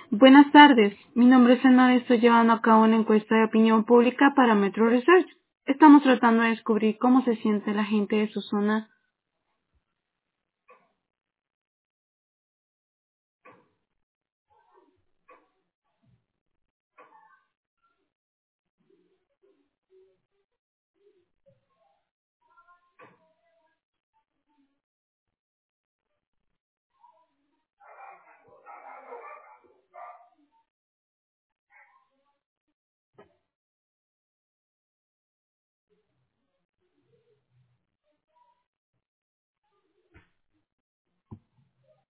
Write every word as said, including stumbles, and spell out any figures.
Buenas tardes, mi nombre es Ana y estoy llevando a cabo una encuesta de opinión pública para Metro Research. Estamos tratando de descubrir cómo se siente la gente de su zona